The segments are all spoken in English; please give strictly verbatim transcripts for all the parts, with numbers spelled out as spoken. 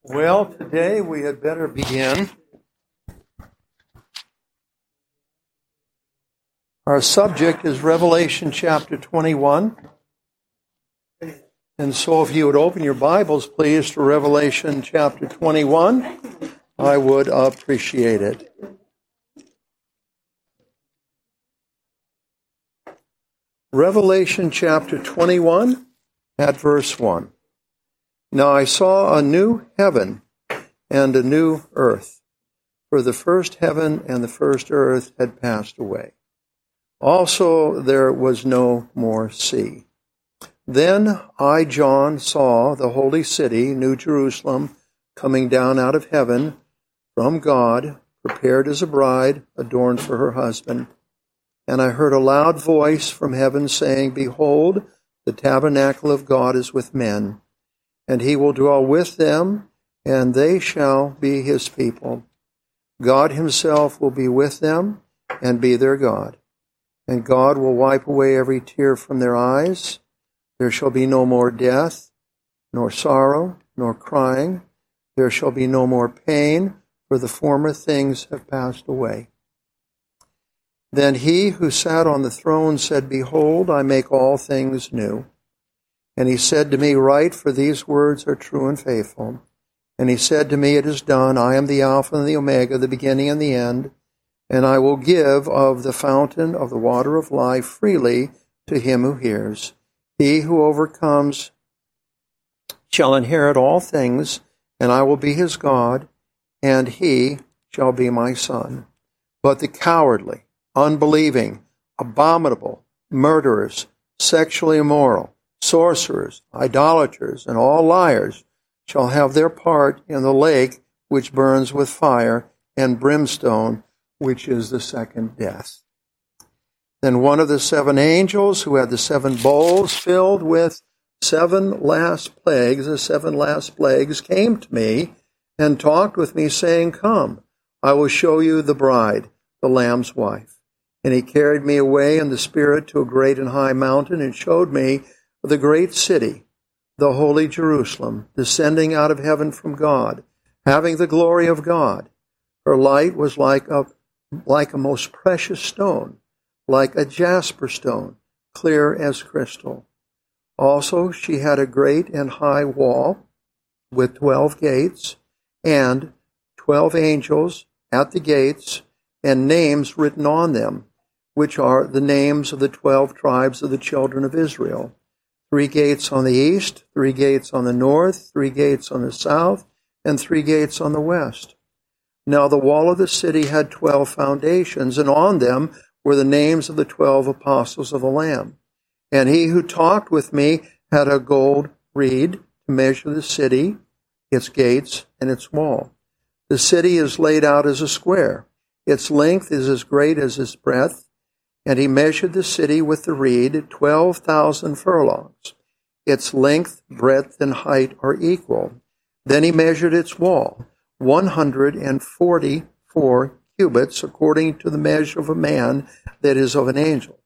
Well, today we had better begin. Our subject is Revelation chapter twenty-one. And so if you would open your Bibles, please, to Revelation chapter twenty-one, I would appreciate it. Revelation chapter twenty-one at verse one. Now I saw a new heaven and a new earth, for the first heaven and the first earth had passed away. Also there was no more sea. Then I, John, saw the holy city, New Jerusalem, coming down out of heaven from God, prepared as a bride, adorned for her husband. And I heard a loud voice from heaven saying, Behold, the tabernacle of God is with men, and he will dwell with them, and they shall be his people. God himself will be with them and be their God. And God will wipe away every tear from their eyes. There shall be no more death, nor sorrow, nor crying. There shall be no more pain, for the former things have passed away. Then he who sat on the throne said, Behold, I make all things new. And he said to me, Write, for these words are true and faithful. And he said to me, It is done. I am the Alpha and the Omega, the beginning and the end. And I will give of the fountain of the water of life freely to him who hears. He who overcomes shall inherit all things, and I will be his God, and he shall be my son. But the cowardly, unbelieving, abominable, murderers, sexually immoral, sorcerers, idolaters, and all liars shall have their part in the lake which burns with fire and brimstone, which is the second death. Then one of the seven angels who had the seven bowls filled with seven last plagues, the seven last plagues, came to me and talked with me, saying, Come, I will show you the bride, the Lamb's wife. And he carried me away in the Spirit to a great and high mountain and showed me the great city, the holy Jerusalem, descending out of heaven from God, having the glory of God. Her light was like a, like a most precious stone, like a jasper stone, clear as crystal. Also she had a great and high wall with twelve gates, and twelve angels at the gates, and names written on them, which are the names of the twelve tribes of the children of Israel. Three gates on the east, three gates on the north, three gates on the south, and three gates on the west. Now the wall of the city had twelve foundations, and on them were the names of the twelve apostles of the Lamb. And he who talked with me had a gold reed to measure the city, its gates, and its wall. The city is laid out as a square. Its length is as great as its breadth. And he measured the city with the reed, twelve thousand furlongs. Its length, breadth, and height are equal. Then he measured its wall, one hundred forty-four cubits, according to the measure of a man, that is of an angel.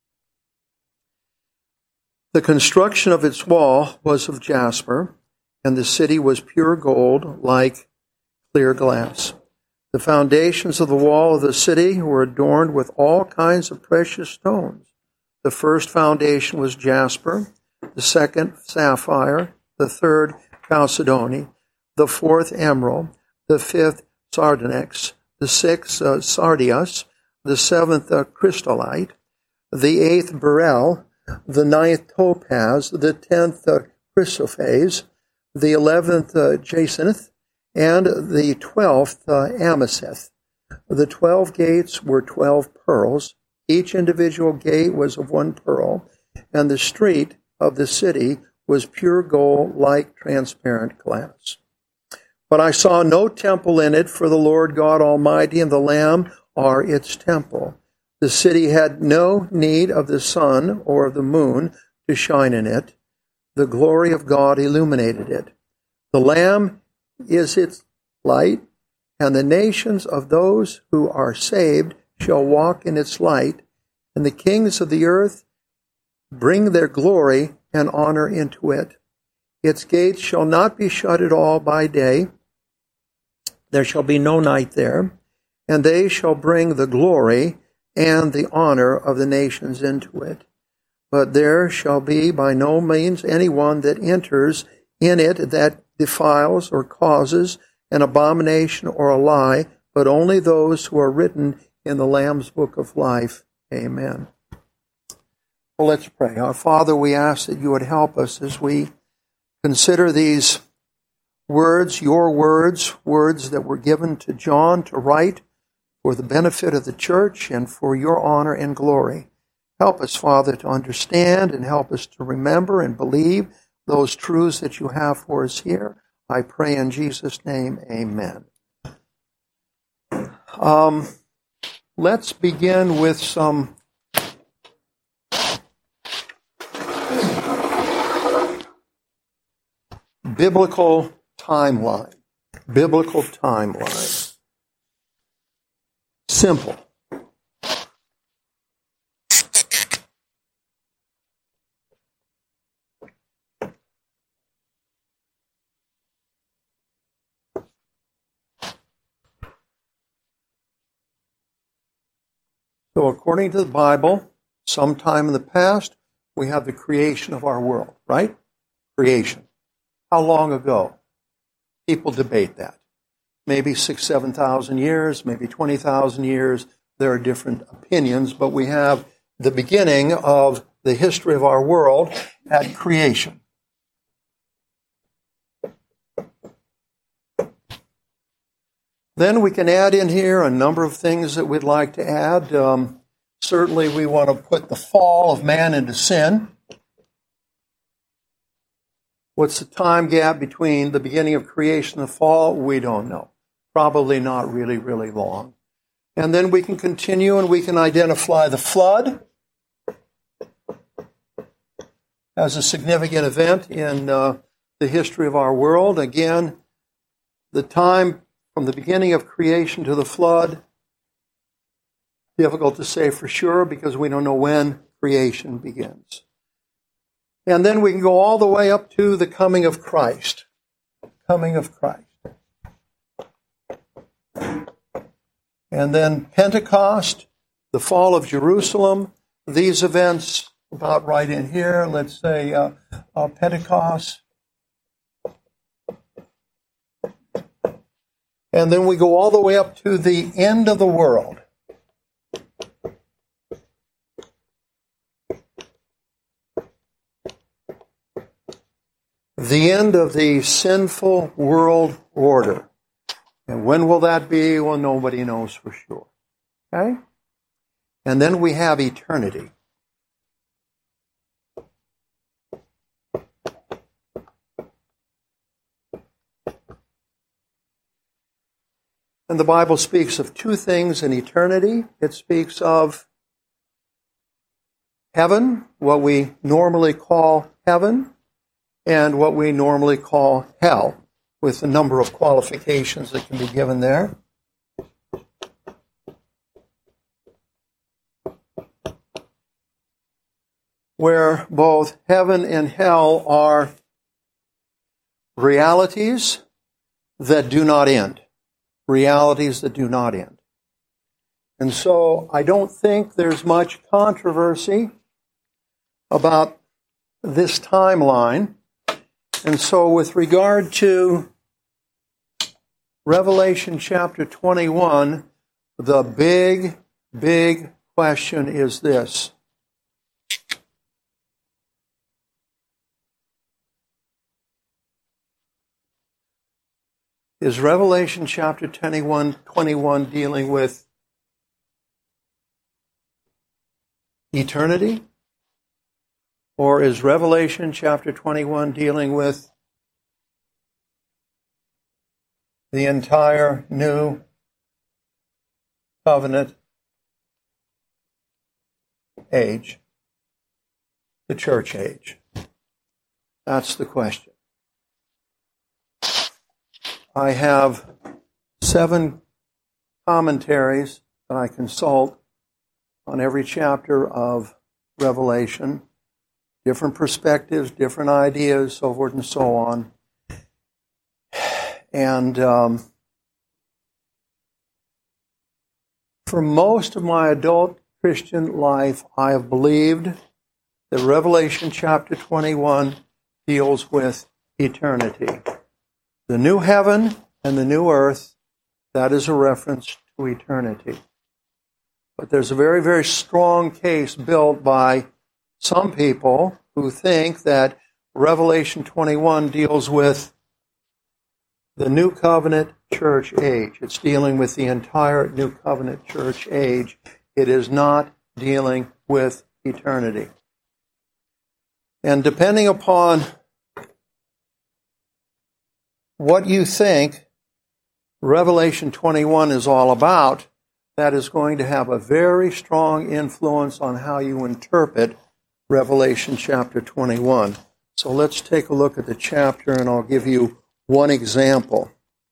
The construction of its wall was of jasper, and the city was pure gold, like clear glass. The foundations of the wall of the city were adorned with all kinds of precious stones. The first foundation was jasper, the second sapphire, the third chalcedony, the fourth emerald, the fifth sardonyx, the sixth uh, sardius, the seventh uh, crystallite, the eighth beryl, the ninth topaz, the tenth uh, chrysoprase, the eleventh uh, jacinth, and the twelfth uh, amethyst. The twelve gates were twelve pearls. Each individual gate was of one pearl, and the street of the city was pure gold like transparent glass. But I saw no temple in it, for the Lord God Almighty and the Lamb are its temple. The city had no need of the sun or of the moon to shine in it. The glory of God illuminated it. The Lamb is its light, and the nations of those who are saved shall walk in its light, and the kings of the earth bring their glory and honor into it. Its gates shall not be shut at all by day. There shall be no night there. And they shall bring the glory and the honor of the nations into it. But there shall be by no means anyone that enters in it that defiles or causes an abomination or a lie, but only those who are written in the Lamb's book of life. Amen. Well, let's pray. Our Father, we ask that you would help us as we consider these words, your words, words that were given to John to write for the benefit of the church and for your honor and glory. Help us, Father, to understand and help us to remember and believe those truths that you have for us here. I pray in Jesus' name, amen. Um, let's begin with some biblical timeline. Biblical timeline. Simple. So according to the Bible, sometime in the past, we have the creation of our world, right? Creation. How long ago? People debate that. Maybe six, seven thousand years, maybe twenty thousand years. There are different opinions, but we have the beginning of the history of our world at creation. Then we can add in here a number of things that we'd like to add. Um, certainly we want to put the fall of man into sin. What's the time gap between the beginning of creation and the fall? We don't know. Probably not really, really long. And then we can continue and we can identify the flood as a significant event in uh, the history of our world. Again, the time from the beginning of creation to the flood, difficult to say for sure because we don't know when creation begins. And then we can go all the way up to the coming of Christ. Coming of Christ. And then Pentecost, the fall of Jerusalem, these events about right in here, let's say uh, uh, Pentecost. And then we go all the way up to the end of the world. The end of the sinful world order. And when will that be? Well, nobody knows for sure. Okay? And then we have eternity. And the Bible speaks of two things in eternity. It speaks of heaven, what we normally call heaven, and what we normally call hell, with a number of qualifications that can be given there. Where both heaven and hell are realities that do not end. Realities that do not end. And so I don't think there's much controversy about this timeline. And so with regard to Revelation chapter twenty-one, the big, big question is this. Is Revelation chapter twenty-one, twenty-one dealing with eternity? Or is Revelation chapter twenty-one dealing with the entire new covenant age, the church age? That's the question. I have seven commentaries that I consult on every chapter of Revelation. different perspectives, different ideas, so forth and so on. And um, for most of my adult Christian life, I have believed that Revelation chapter twenty-one deals with eternity. The new heaven and the new earth, that is a reference to eternity. But there's a very, very strong case built by some people who think that Revelation twenty-one deals with the New Covenant church age. It's dealing with the entire New Covenant church age. It is not dealing with eternity. And depending upon what you think Revelation twenty-one is all about, that is going to have a very strong influence on how you interpret Revelation chapter twenty-one. So let's take a look at the chapter, and I'll give you one example.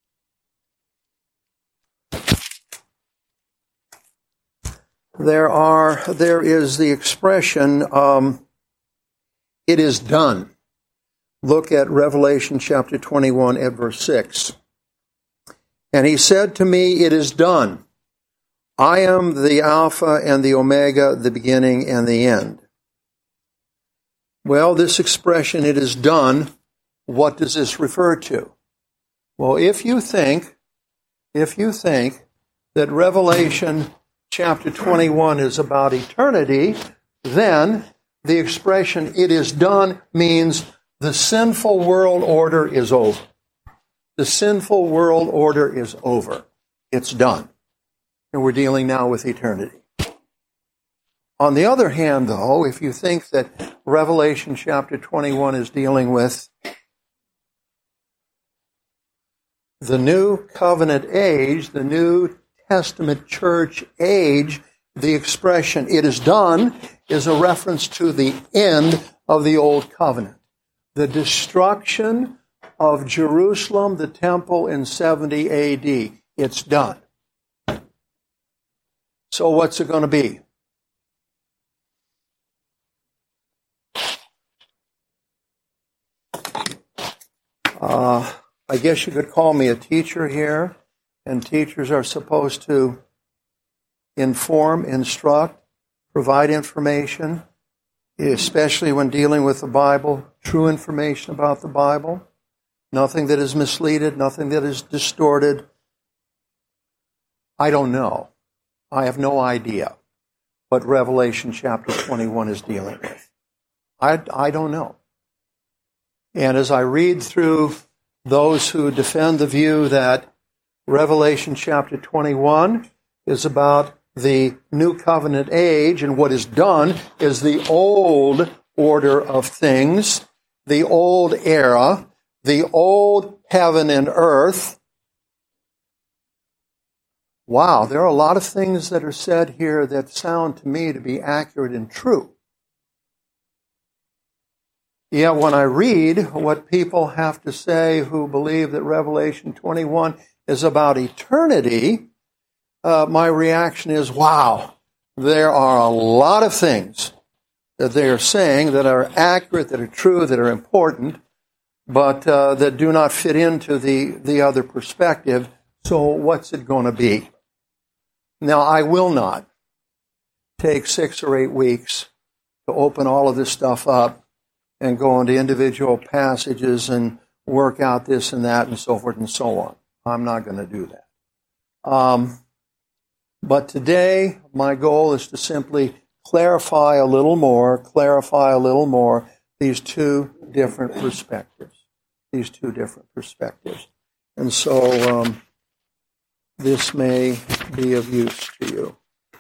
There are, there is the expression, um, it is done. Look at Revelation chapter twenty-one at verse six. And he said to me, it is done. I am the Alpha and the Omega, the beginning and the end. Well, this expression, it is done, what does this refer to? Well, if you think, if you think that Revelation chapter twenty-one is about eternity, then the expression, it is done, means the sinful world order is over. The sinful world order is over. It's done. And we're dealing now with eternity. On the other hand, though, if you think that Revelation chapter twenty-one is dealing with the New Covenant age, the New Testament church age, the expression, it is done, is a reference to the end of the Old Covenant. The destruction of Jerusalem, the temple, in seventy A D. It's done. So what's it going to be? Uh, I guess you could call me a teacher here, and teachers are supposed to inform, instruct, provide information, especially when dealing with the Bible, true information about the Bible, nothing that is misleaded, nothing that is distorted. I don't know. I have no idea what Revelation chapter twenty-one is dealing with. I, I don't know. And as I read through those who defend the view that Revelation chapter twenty-one is about the New Covenant age, and what is done is the old order of things, the old era, the old heaven and earth. Wow, there are a lot of things that are said here that sound to me to be accurate and true. Yet when I read what people have to say who believe that Revelation twenty-one is about eternity, uh, my reaction is, wow, there are a lot of things that they are saying that are accurate, that are true, that are important, but uh, that do not fit into the, the other perspective. So what's it going to be? Now, I will not take six or eight weeks to open all of this stuff up and go into individual passages and work out this and that and so forth and so on. I'm not going to do that. Um, but today, my goal is to simply clarify a little more, clarify a little more these two different perspectives. These two different perspectives. And so um, this may be of use to you.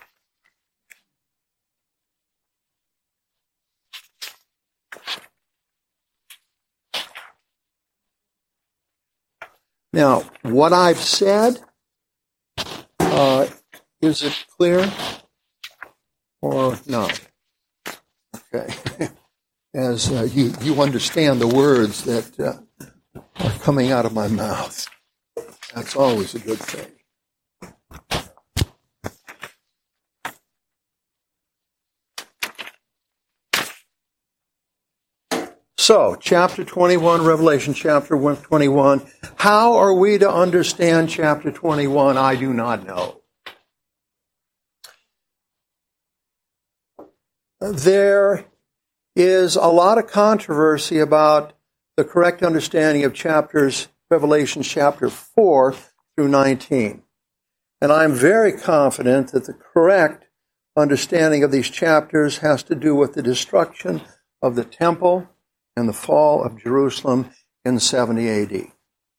Now, what I've said, uh, is it clear or not? Okay. As uh, you, you understand the words that uh, are coming out of my mouth. That's always a good thing. So, chapter twenty-one, Revelation chapter twenty-one. How are we to understand chapter twenty-one? I do not know. There is a lot of controversy about the correct understanding of chapters, Revelation chapter four through nineteen. And I'm very confident that the correct understanding of these chapters has to do with the destruction of the temple and the fall of Jerusalem in seventy A D.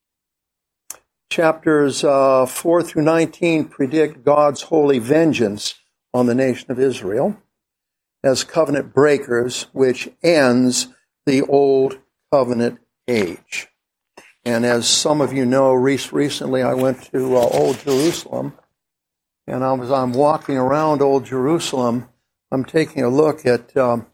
Chapters uh, four through nineteen predict God's holy vengeance on the nation of Israel as covenant breakers, which ends the old covenant age. And as some of you know, recently I went to uh, Old Jerusalem, and as I'm walking around Old Jerusalem, I'm taking a look at um,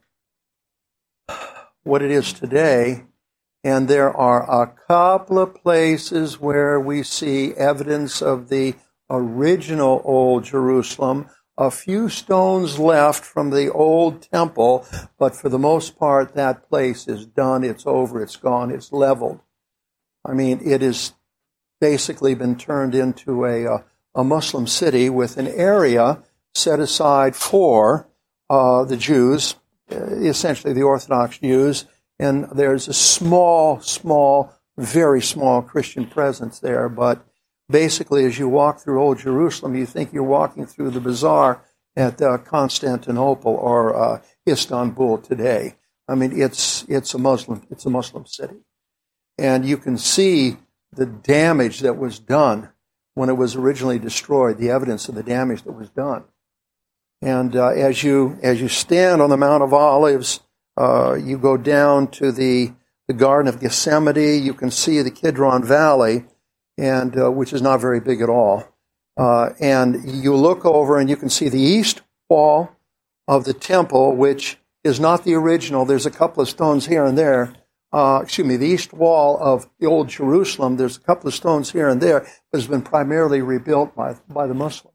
what it is today, and there are a couple of places where we see evidence of the original Old Jerusalem, a few stones left from the old temple, but for the most part that place is done, it's over, it's gone, it's leveled. I mean, it has basically been turned into a, a Muslim city with an area set aside for uh, the Jews, essentially the Orthodox Jews, and there's a small, small, very small Christian presence there. But basically, as you walk through Old Jerusalem, you think you're walking through the bazaar at uh, Constantinople or uh, Istanbul today. I mean, it's it's a Muslim it's a Muslim city, and you can see the damage that was done when it was originally destroyed. The evidence of the damage that was done. And uh, as you as you stand on the Mount of Olives, uh, you go down to the, the Garden of Gethsemane. You can see the Kidron Valley, and uh, which is not very big at all. Uh, and you look over, and you can see the east wall of the temple, which is not the original. There's a couple of stones here and there. Uh, excuse me, the east wall of the Old Jerusalem. There's a couple of stones here and there, but has been primarily rebuilt by by the Muslims.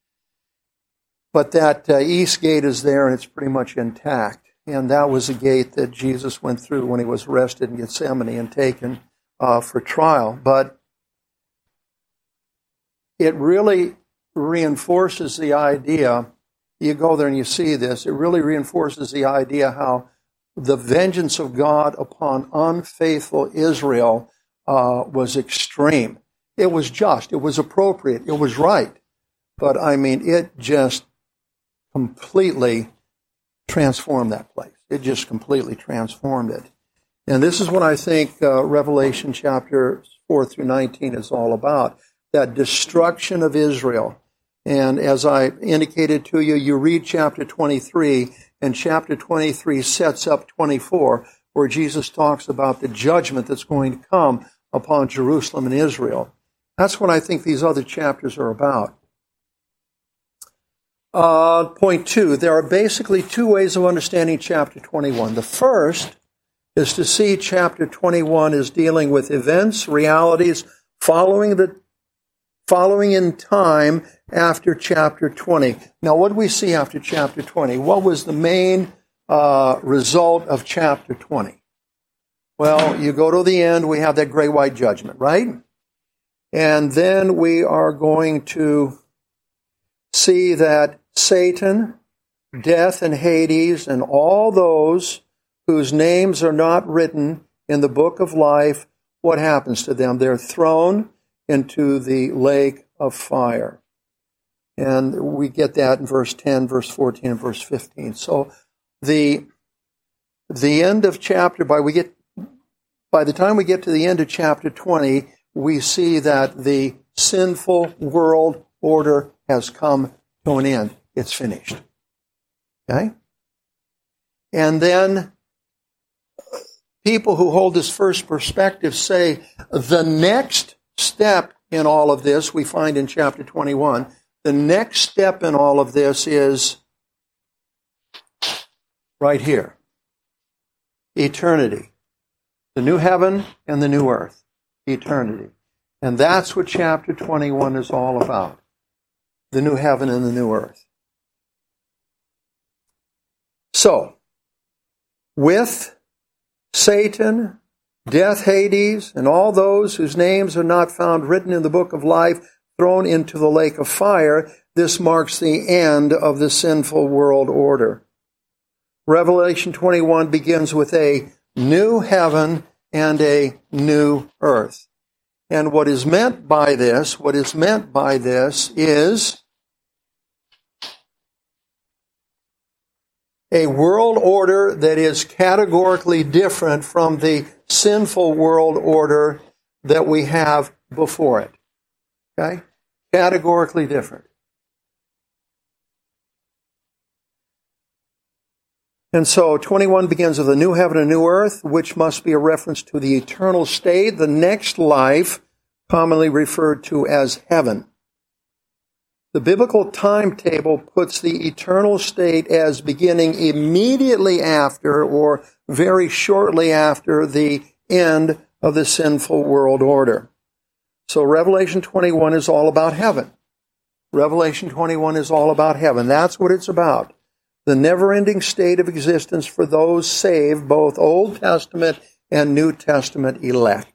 But that uh, east gate is there, and it's pretty much intact. And that was a gate that Jesus went through when he was arrested in Gethsemane and taken uh, for trial. But it really reinforces the idea, you go there and you see this, it really reinforces the idea how the vengeance of God upon unfaithful Israel uh, was extreme. It was just, it was appropriate, it was right. But I mean, it just completely transformed that place. It just completely transformed it. And this is what I think uh, Revelation chapter four through nineteen is all about, that destruction of Israel. And as I indicated to you, you read chapter twenty-three, and chapter twenty-three sets up twenty-four, where Jesus talks about the judgment that's going to come upon Jerusalem and Israel. That's what I think these other chapters are about. Uh, point two, there are basically two ways of understanding chapter twenty-one. The first is to see chapter twenty-one as dealing with events, realities, following the following in time after chapter twenty. Now, what do we see after chapter twenty? What was the main uh, result of chapter twenty? Well, you go to the end, we have that great white judgment, right? And then we are going to see that Satan, death, and Hades, and all those whose names are not written in the book of life, what happens to them? They're thrown into the lake of fire. And we get that in verse ten, verse fourteen, and verse fifteen. So the the end of chapter, by we get by the time we get to the end of chapter twenty, we see that the sinful world order has come to an end. It's finished. Okay? And then people who hold this first perspective say the next step in all of this we find in chapter twenty-one. The next step in all of this is right here. Eternity. The new heaven and the new earth. Eternity. And that's what chapter twenty-one is all about. The new heaven and the new earth. So, with Satan, death, Hades, and all those whose names are not found written in the book of life thrown into the lake of fire. This marks the end of the sinful world order. Revelation twenty-one begins with a new heaven and a new earth. And what is meant by this, what is meant by this is a world order that is categorically different from the sinful world order that we have before it. Okay? Categorically different. And so twenty-one begins with a new heaven and new earth, which must be a reference to the eternal state, the next life, commonly referred to as heaven. The biblical timetable puts the eternal state as beginning immediately after or very shortly after the end of the sinful world order. So Revelation twenty-one is all about heaven. Revelation twenty-one is all about heaven. That's what it's about. The never-ending state of existence for those saved, both Old Testament and New Testament elect.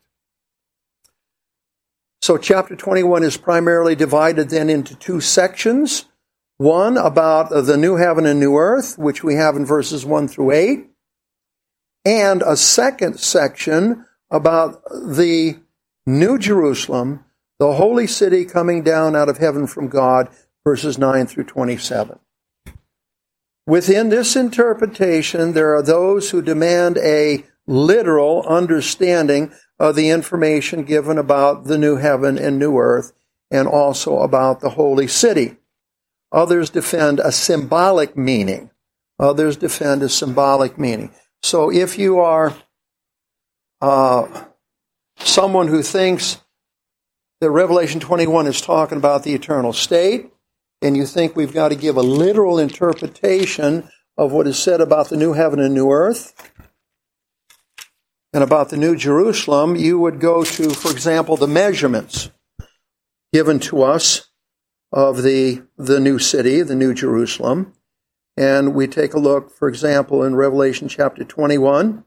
So chapter twenty-one is primarily divided then into two sections. One about the new heaven and new earth, which we have in verses one through eight. And a second section about the New Jerusalem, the holy city coming down out of heaven from God, verses nine through twenty-seven. Within this interpretation, there are those who demand a literal understanding of the information given about the new heaven and new earth, and also about the holy city. Others defend a symbolic meaning. Others defend a symbolic meaning. So if you are uh, someone who thinks that Revelation twenty-one is talking about the eternal state, and you think we've got to give a literal interpretation of what is said about the new heaven and new earth and about the New Jerusalem, you would go to, for example, the measurements given to us of the, the new city, the New Jerusalem. And we take a look, for example, in Revelation chapter twenty-one,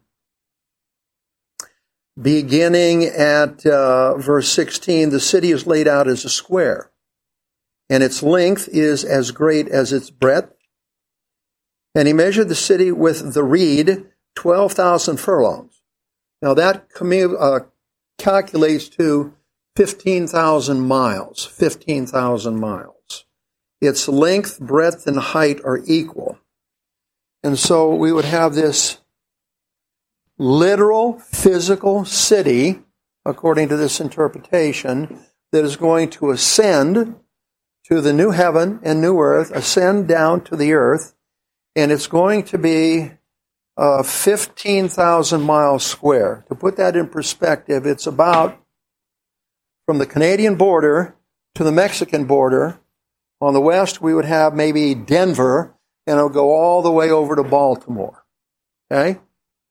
beginning at uh, verse sixteen, the city is laid out as a square, and its length is as great as its breadth. And he measured the city with the reed, twelve thousand furlongs. Now that commu- uh, calculates to fifteen thousand miles, fifteen thousand miles. Its length, breadth, and height are equal. And so we would have this literal, physical city, according to this interpretation, that is going to ascend to the new heaven and new earth, ascend down to the earth, and it's going to be uh, fifteen thousand miles square. To put that in perspective, it's about from the Canadian border to the Mexican border. On the west, we would have maybe Denver, and it'll go all the way over to Baltimore. Okay?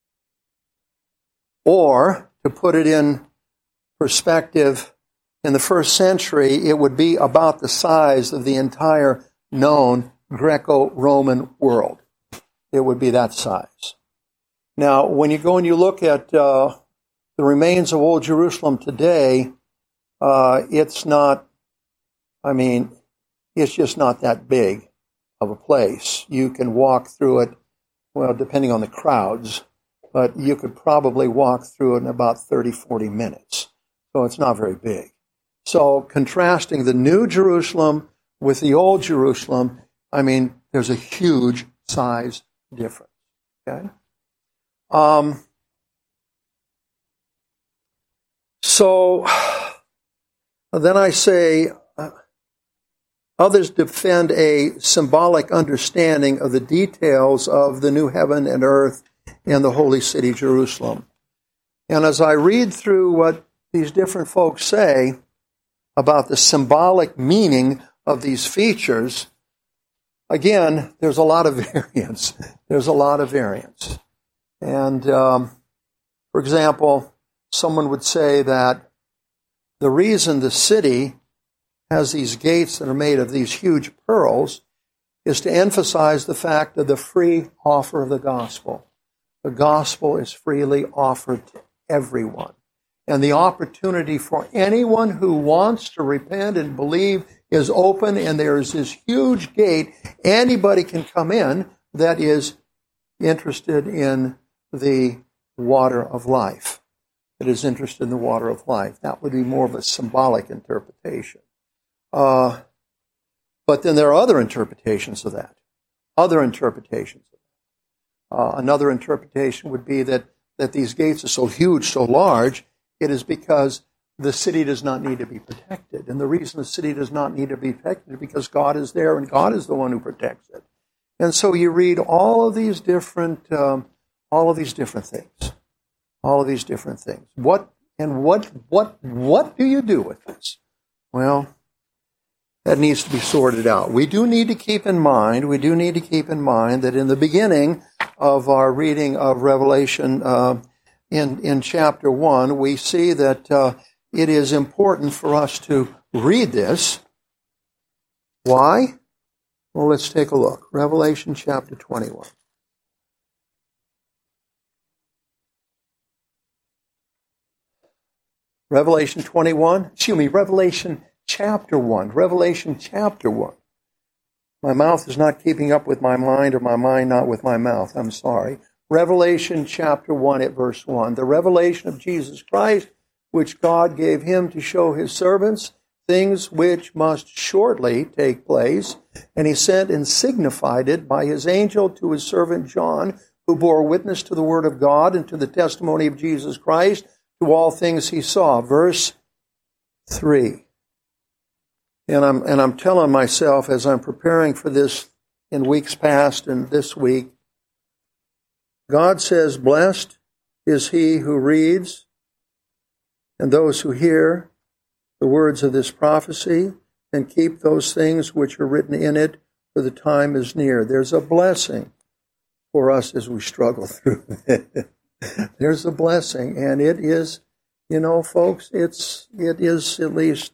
Or, to put it in perspective, in the first century, it would be about the size of the entire known Greco-Roman world. It would be that size. Now, when you go and you look at uh, the remains of Old Jerusalem today, uh, it's not, I mean, it's just not that big of a place. You can walk through it, well, depending on the crowds, but you could probably walk through it in about thirty, forty minutes. So it's not very big. So contrasting the New Jerusalem with the Old Jerusalem, I mean, there's a huge size difference. Okay? Um, so then I say, uh, others defend a symbolic understanding of the details of the new heaven and earth and the holy city, Jerusalem. And as I read through what these different folks say about the symbolic meaning of these features, again, there's a lot of variance. There's a lot of variance. And, um, for example, someone would say that the reason the city has these gates that are made of these huge pearls is to emphasize the fact of the free offer of the gospel. The gospel is freely offered to everyone. And the opportunity for anyone who wants to repent and believe is open, and there is this huge gate. Anybody can come in that is interested in the water of life, that is interested in the water of life. That would be more of a symbolic interpretation. Uh, but then there are other interpretations of that. Other interpretations of that. Uh, another interpretation would be that, that these gates are so huge, so large, it is because the city does not need to be protected. And the reason the city does not need to be protected is because God is there and God is the one who protects it. And so you read all of these different, um, all of these different things. All of these different things. What and what what what do you do with this? Well, that needs to be sorted out. We do need to keep in mind, we do need to keep in mind that in the beginning of our reading of Revelation, uh, in, in chapter one, we see that uh, it is important for us to read this. Why? Well, let's take a look. Revelation chapter twenty-one. Revelation twenty-one, excuse me, Revelation chapter one. Revelation chapter one. My mouth is not keeping up with my mind, or my mind not with my mouth. I'm sorry. Revelation chapter one at verse one. The revelation of Jesus Christ, which God gave him to show his servants things which must shortly take place. And he sent and signified it by his angel to his servant John, who bore witness to the word of God and to the testimony of Jesus Christ, to all things he saw. Verse three. And I'm and I'm telling myself as I'm preparing for this in weeks past and this week, God says, blessed is he who reads and those who hear the words of this prophecy and keep those things which are written in it, for the time is near. There's a blessing for us as we struggle through it. There's a blessing, and it is, you know, folks, it's it is at least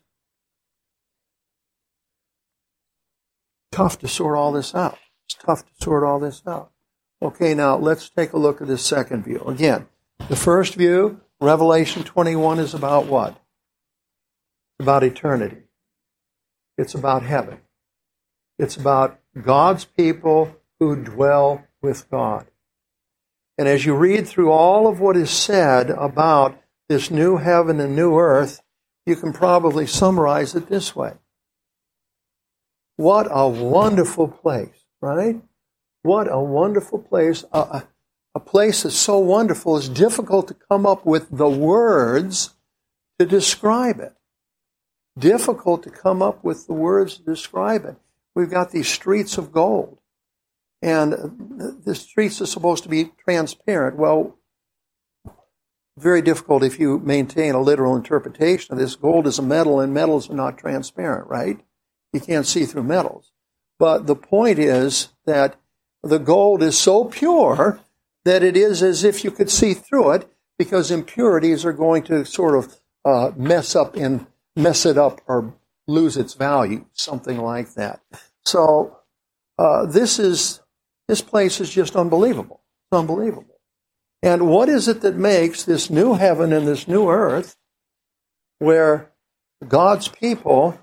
tough to sort all this out. It's tough to sort all this out. Okay, now let's take a look at the second view. Again, the first view, Revelation twenty-one, is about what? It's about eternity. It's about heaven. It's about God's people who dwell with God. And as you read through all of what is said about this new heaven and new earth, you can probably summarize it this way. What a wonderful place, right? What a wonderful place. A, a place that's so wonderful, it's difficult to come up with the words to describe it. Difficult to come up with the words to describe it. We've got these streets of gold. And the streets are supposed to be transparent. Well, very difficult if you maintain a literal interpretation of this. Gold is a metal, and metals are not transparent, right? You can't see through metals. But the point is that the gold is so pure that it is as if you could see through it, because impurities are going to sort of uh, mess up and mess it up or lose its value, something like that. So uh, this is this place is just unbelievable. It's unbelievable. And what is it that makes this new heaven and this new earth, where God's people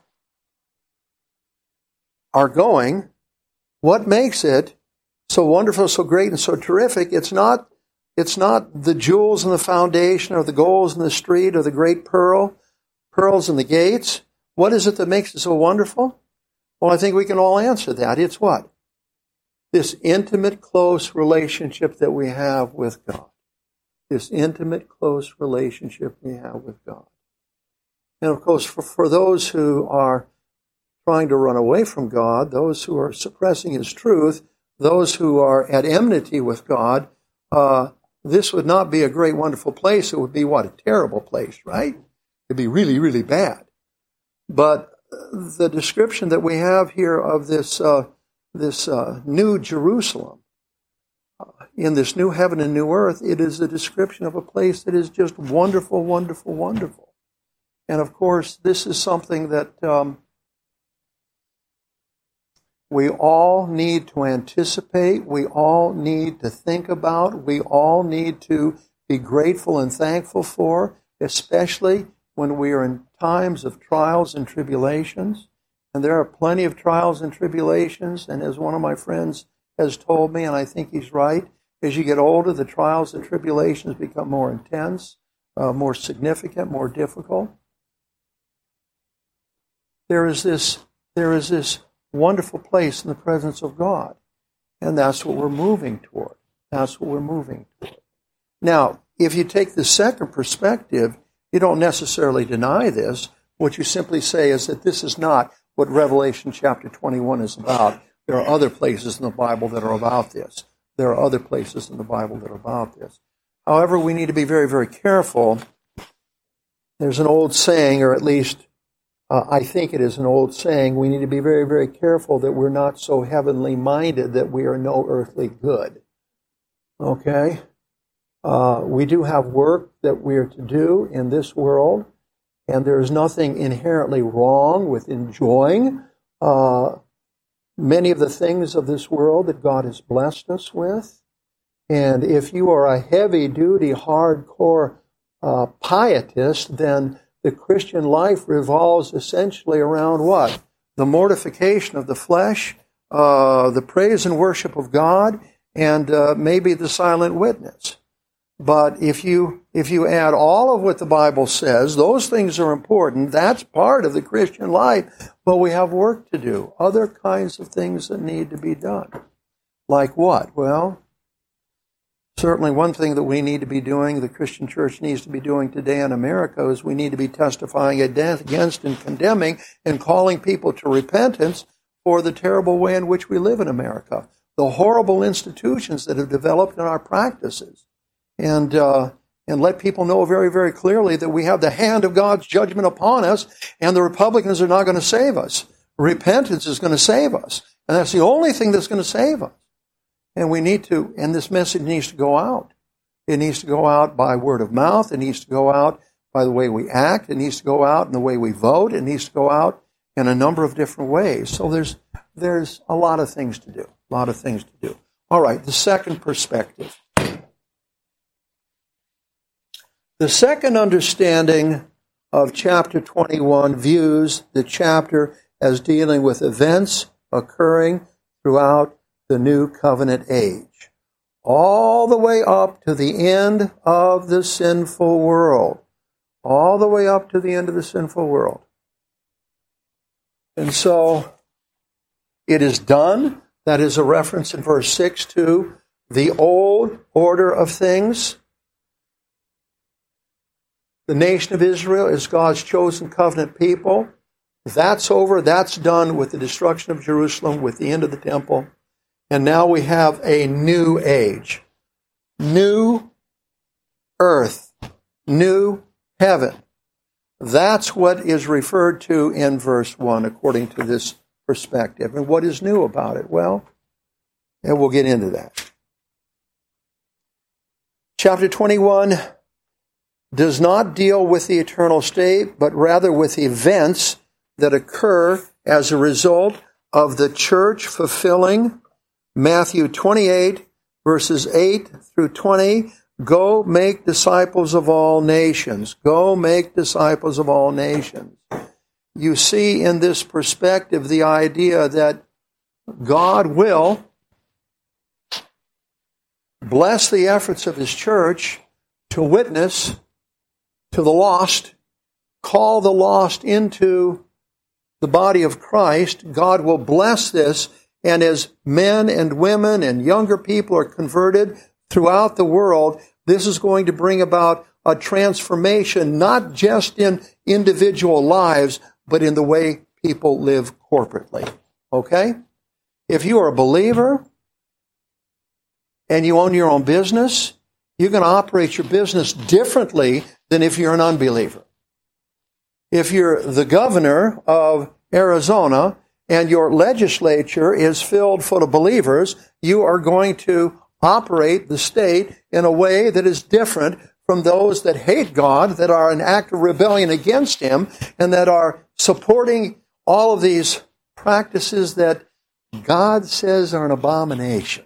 are going, what makes it so wonderful, so great, and so terrific? It's not, it's not the jewels in the foundation or the golds in the street or the great pearl, pearls in the gates. What is it that makes it so wonderful? Well, I think we can all answer that. It's what? This intimate, close relationship that we have with God. This intimate, close relationship we have with God. And of course, for, for those who are trying to run away from God, those who are suppressing His truth, those who are at enmity with God, uh, this would not be a great, wonderful place. It would be, what, a terrible place, right? It'd be really, really bad. But the description that we have here of this uh, this uh, new Jerusalem, uh, in this new heaven and new earth, it is a description of a place that is just wonderful, wonderful, wonderful. And of course, this is something that um, we all need to anticipate, we all need to think about, we all need to be grateful and thankful for, especially when we are in times of trials and tribulations. And there are plenty of trials and tribulations, and as one of my friends has told me, and I think he's right, as you get older, the trials and tribulations become more intense, uh, more significant, more difficult. There is this, there is this wonderful place in the presence of God, and that's what we're moving toward. That's what we're moving toward. Now, if you take the second perspective, you don't necessarily deny this. What you simply say is that this is not what Revelation chapter twenty-one is about. There are other places in the Bible that are about this. There are other places in the Bible that are about this. However, we need to be very, very careful. There's an old saying, or at least uh, I think it is an old saying, we need to be very, very careful that we're not so heavenly minded that we are no earthly good. Okay? Uh, we do have work that we are to do in this world, and there is nothing inherently wrong with enjoying uh, many of the things of this world that God has blessed us with. And if you are a heavy-duty, hardcore uh, pietist, then the Christian life revolves essentially around what? The mortification of the flesh, uh, the praise and worship of God, and uh, maybe the silent witness. But if you if you add all of what the Bible says, those things are important. That's part of the Christian life. But we have work to do, other kinds of things that need to be done. Like what? Well, certainly one thing that we need to be doing, the Christian church needs to be doing today in America, is we need to be testifying against and condemning and calling people to repentance for the terrible way in which we live in America, the horrible institutions that have developed in our practices. And uh, and let people know very, very clearly that we have the hand of God's judgment upon us, and the Republicans are not going to save us. Repentance is going to save us. And that's the only thing that's going to save us. And we need to, and this message needs to go out. It needs to go out by word of mouth. It needs to go out by the way we act. It needs to go out in the way we vote. It needs to go out in a number of different ways. So there's there's a lot of things to do. A lot of things to do. All right, the second perspective. The second understanding of chapter twenty-one views the chapter as dealing with events occurring throughout the New Covenant age, all the way up to the end of the sinful world, all the way up to the end of the sinful world. And so it is done. That is a reference in verse six to the old order of things. The nation of Israel is God's chosen covenant people. That's over. That's done with the destruction of Jerusalem, with the end of the temple. And now we have a new age. New earth. New heaven. That's what is referred to in verse one, according to this perspective. And what is new about it? Well, and we'll get into that. Chapter twenty-one does not deal with the eternal state, but rather with events that occur as a result of the church fulfilling Matthew twenty-eight, verses eight through twenty. Go make disciples of all nations. Go make disciples of all nations. You see in this perspective the idea that God will bless the efforts of His church to witness to the lost, call the lost into the body of Christ. God will bless this, and as men and women and younger people are converted throughout the world, this is going to bring about a transformation, not just in individual lives, but in the way people live corporately. Okay? If you are a believer and you own your own business, you're going to operate your business differently than if you're an unbeliever. If you're the governor of Arizona and your legislature is filled full of believers, you are going to operate the state in a way that is different from those that hate God, that are in active rebellion against Him, and that are supporting all of these practices that God says are an abomination.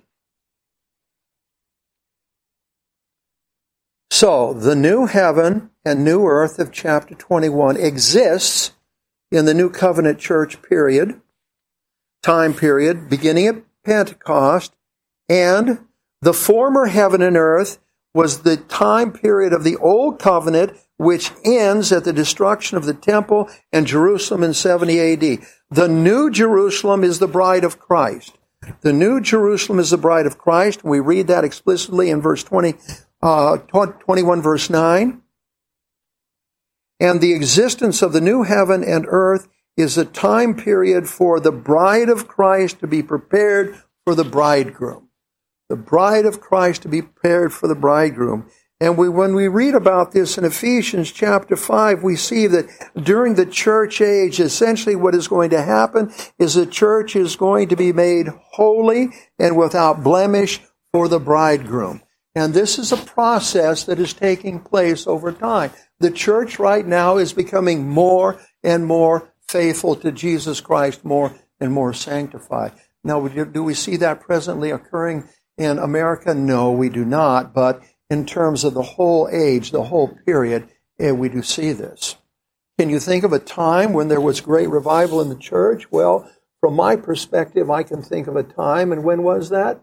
So, the new heaven and new earth of chapter twenty-one exists in the New Covenant Church period, time period, beginning at Pentecost, and the former heaven and earth was the time period of the Old Covenant, which ends at the destruction of the temple and Jerusalem in seventy A D. The New Jerusalem is the bride of Christ. The New Jerusalem is the bride of Christ. We read that explicitly in verse twenty, uh, twenty-one, verse nine. And the existence of the new heaven and earth is a time period for the bride of Christ to be prepared for the bridegroom. The bride of Christ to be prepared for the bridegroom. And we, when we read about this in Ephesians chapter five, we see that during the church age, essentially what is going to happen is the church is going to be made holy and without blemish for the bridegroom. And this is a process that is taking place over time. The church right now is becoming more and more faithful to Jesus Christ, more and more sanctified. Now, do we see that presently occurring in America? No, we do not. But in terms of the whole age, the whole period, we do see this. Can you think of a time when there was great revival in the church? Well, from my perspective, I can think of a time, and when was that?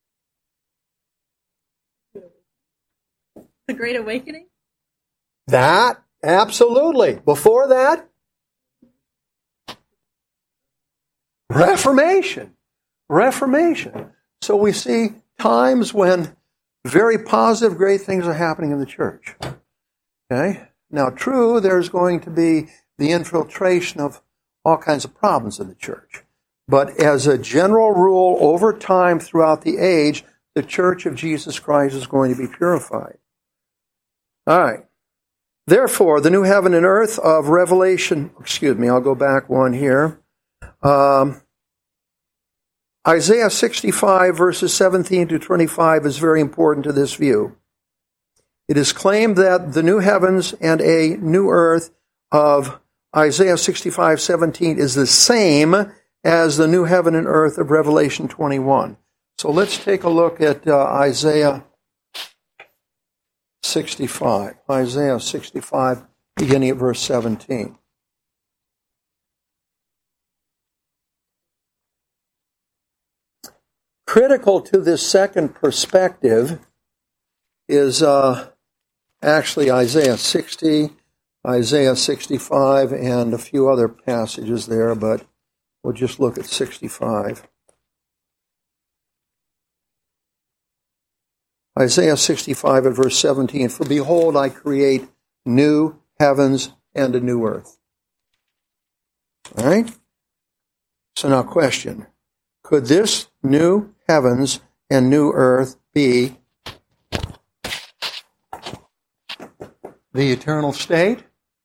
The Great Awakening? That, absolutely. Before that, Reformation. Reformation. So we see times when very positive, great things are happening in the church. Okay? Now, true, there's going to be the infiltration of all kinds of problems in the church. But as a general rule, over time, throughout the age, the church of Jesus Christ is going to be purified. All right. Therefore, the new heaven and earth of Revelation, excuse me, I'll go back one here. Um, Isaiah sixty-five, verses seventeen to twenty-five is very important to this view. It is claimed that the new heavens and a new earth of Isaiah sixty-five, seventeen is the same as the new heaven and earth of Revelation twenty-one. So let's take a look at uh, Isaiah sixty-five. Isaiah sixty-five, beginning at verse seventeen. Critical to this second perspective is uh, actually Isaiah sixty, Isaiah sixty-five, and a few other passages there, but we'll just look at sixty-five. Isaiah sixty-five at verse seventeen, "For behold, I create new heavens and a new earth." All right? So now question, could this new heavens and new earth be the eternal state?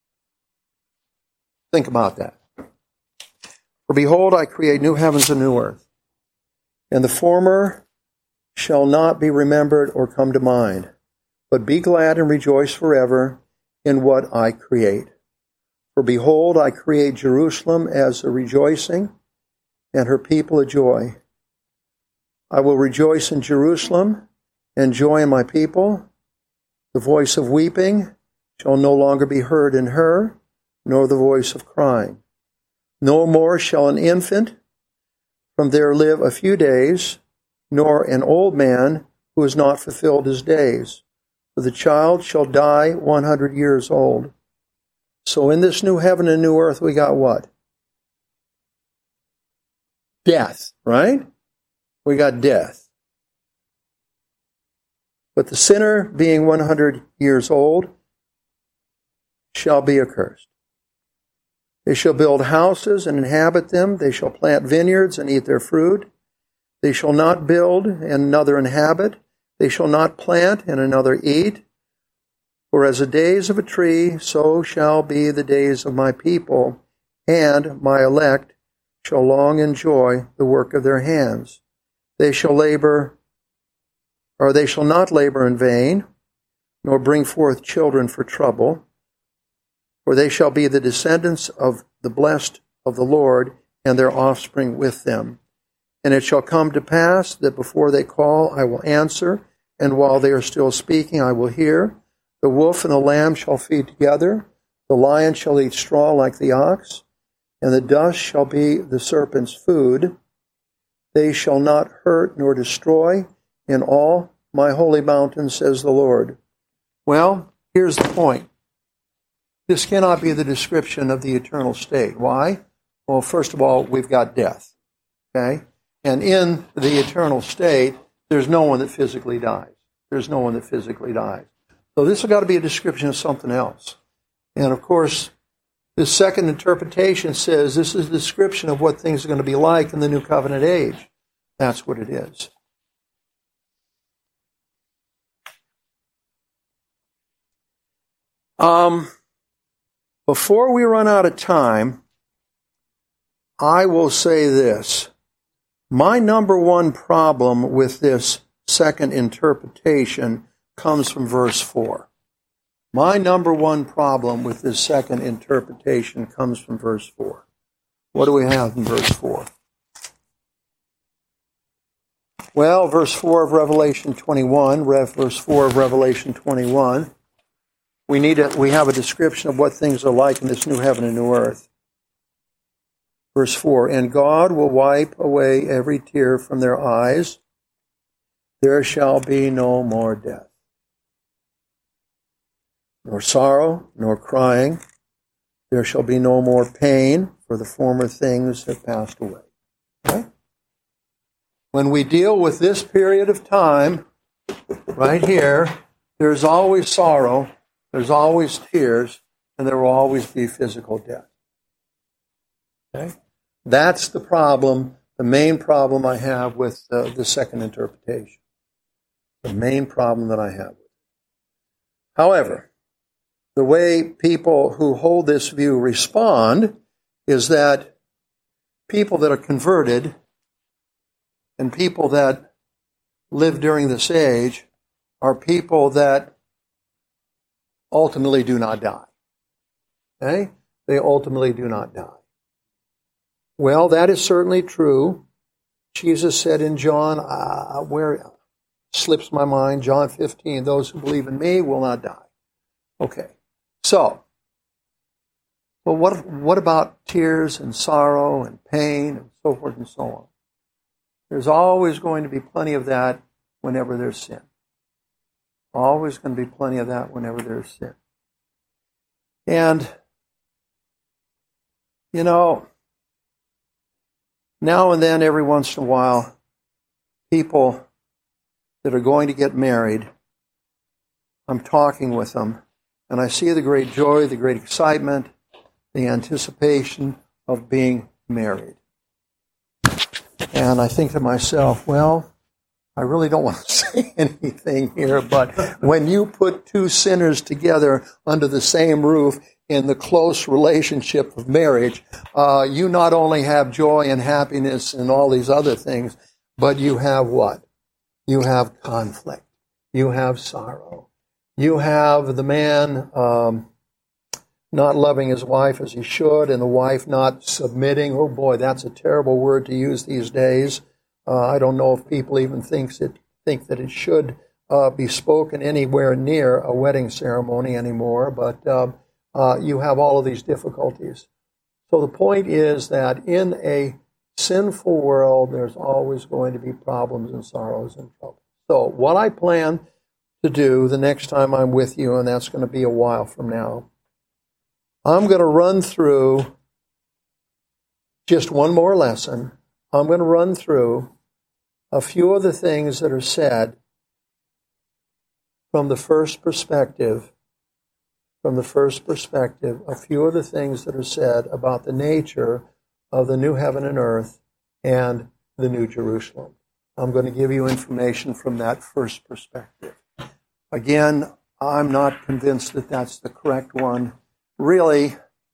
Think about that. "For behold, I create new heavens and new earth, and the former shall not be remembered or come to mind, but be glad and rejoice forever in what I create. For behold, I create Jerusalem as a rejoicing, and her people a joy. I will rejoice in Jerusalem and joy in my people. The voice of weeping shall no longer be heard in her, nor the voice of crying. No more shall an infant from there live a few days, nor an old man who has not fulfilled his days. For the child shall die one hundred years old." So in this new heaven and new earth, we got what? Death, right? We got death. "But the sinner, being one hundred years old, shall be accursed. They shall build houses and inhabit them. They shall plant vineyards and eat their fruit. They shall not build and another inhabit. They shall not plant and another eat. For as the days of a tree, so shall be the days of my people, and my elect shall long enjoy the work of their hands. They shall labor, or they shall not labor in vain, nor bring forth children for trouble. For they shall be the descendants of the blessed of the Lord, and their offspring with them. And it shall come to pass that before they call, I will answer, and while they are still speaking, I will hear. The wolf and the lamb shall feed together. The lion shall eat straw like the ox, and the dust shall be the serpent's food. They shall not hurt nor destroy in all my holy mountain, says the Lord. Well, here's the point. This cannot be the description of the eternal state. Why? Well, first of all, we've got death. Okay? And in the eternal state, there's no one that physically dies. There's no one that physically dies. So this has got to be a description of something else. And of course, this second interpretation says this is a description of what things are going to be like in the New Covenant age. That's what it is. Um, before we run out of time, I will say this. My number one problem with this second interpretation comes from verse four. My number one problem with this second interpretation comes from verse four. What do we have in verse four? Well, verse four of Revelation twenty-one, verse four of Revelation twenty-one, we need a, we have a description of what things are like in this new heaven and new earth. Verse four, and God will wipe away every tear from their eyes. There shall be no more death, nor sorrow, nor crying. There shall be no more pain, for the former things have passed away. Okay? When we deal with this period of time, right here, there's always sorrow, there's always tears, and there will always be physical death. Okay? That's the problem, the main problem I have with uh, the second interpretation. The main problem that I have with it. However, the way people who hold this view respond is that people that are converted and people that live during this age are people that ultimately do not die. Okay? They ultimately do not die. Well, that is certainly true. Jesus said in John, uh, where slips my mind, John fifteen, those who believe in me will not die. Okay, so, well, what, what about tears and sorrow and pain and so forth and so on? There's always going to be plenty of that whenever there's sin. Always going to be plenty of that whenever there's sin. And, you know, now and then, every once in a while, people that are going to get married, I'm talking with them, and I see the great joy, the great excitement, the anticipation of being married. And I think to myself, well, I really don't want to say anything here, but when you put two sinners together under the same roof in the close relationship of marriage, uh, you not only have joy and happiness and all these other things, but you have what? You have conflict. You have sorrow. You have the man um, not loving his wife as he should, and the wife not submitting. Oh boy, that's a terrible word to use these days. Uh, I don't know if people even thinks it, think that it should uh, be spoken anywhere near a wedding ceremony anymore, but uh, uh, you have all of these difficulties. So the point is that in a sinful world, there's always going to be problems and sorrows and trouble. So what I plan to do the next time I'm with you, and that's going to be a while from now, I'm going to run through just one more lesson. I'm going to run through a few of the things that are said from the first perspective, from the first perspective, a few of the things that are said about the nature of the new heaven and earth and the New Jerusalem. I'm going to give you information from that first perspective. Again, I'm not convinced that that's the correct one. Really,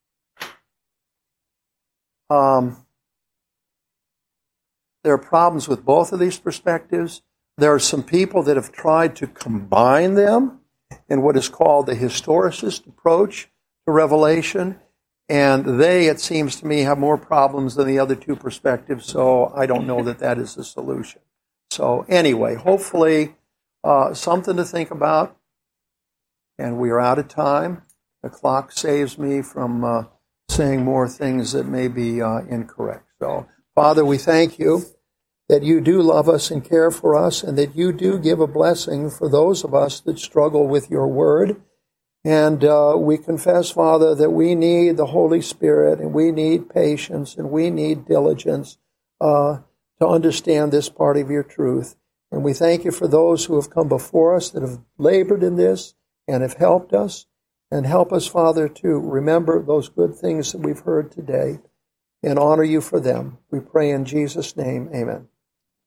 um, there are problems with both of these perspectives. There are some people that have tried to combine them in what is called the historicist approach to Revelation, And they, it seems to me, have more problems than the other two perspectives, so I don't know that that is the solution. So anyway, hopefully uh, something to think about. And we are out of time. The clock saves me from uh, saying more things that may be uh, incorrect. So, Father, we thank you that you do love us and care for us, and that you do give a blessing for those of us that struggle with your word. And uh, we confess, Father, that we need the Holy Spirit, and we need patience, and we need diligence uh, to understand this part of your truth. And we thank you for those who have come before us that have labored in this and have helped us. And help us, Father, to remember those good things that we've heard today and honor you for them. We pray in Jesus' name, amen.